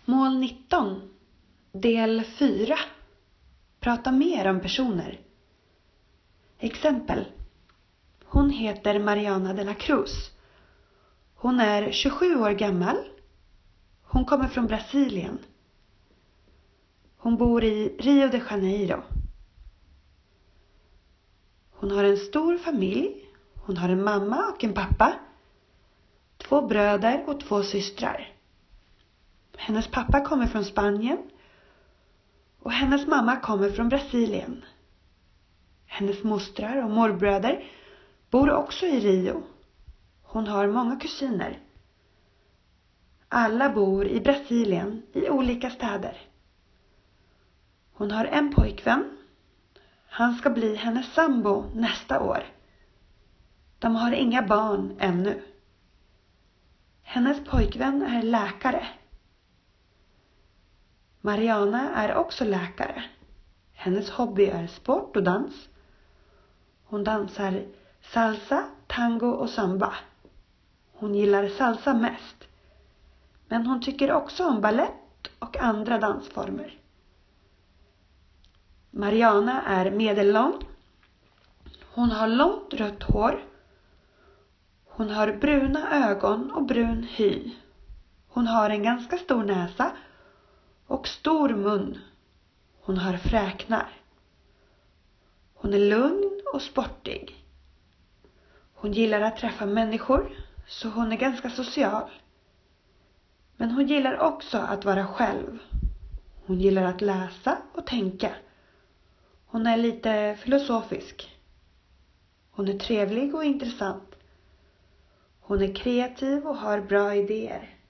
Mål 19, del 4. Prata mer om personer. Exempel. Hon heter Mariana de la Cruz. Hon är 27 år gammal. Hon kommer från Brasilien. Hon bor i Rio de Janeiro. Hon har en stor familj. Hon har en mamma och en pappa. 2 bröder och 2 systrar. Hennes pappa kommer från Spanien. Och hennes mamma kommer från Brasilien. Hennes mostrar och morbröder bor också i Rio. Hon har många kusiner. Alla bor i Brasilien i olika städer. Hon har en pojkvän. Han ska bli hennes sambo nästa år. De har inga barn ännu. Hennes pojkvän är läkare. Mariana är också läkare. Hennes hobby är sport och dans. Hon dansar salsa, tango och samba. Hon gillar salsa mest. Men hon tycker också om ballett och andra dansformer. Mariana är medellång. Hon har långt rött hår. Hon har bruna ögon och brun hy. Hon har en ganska stor näsa och stor mun. Hon har fräknar. Hon är lugn och sportig. Hon gillar att träffa människor, så hon är ganska social. Men hon gillar också att vara själv. Hon gillar att läsa och tänka. Hon är lite filosofisk. Hon är trevlig och intressant. Hon är kreativ och har bra idéer.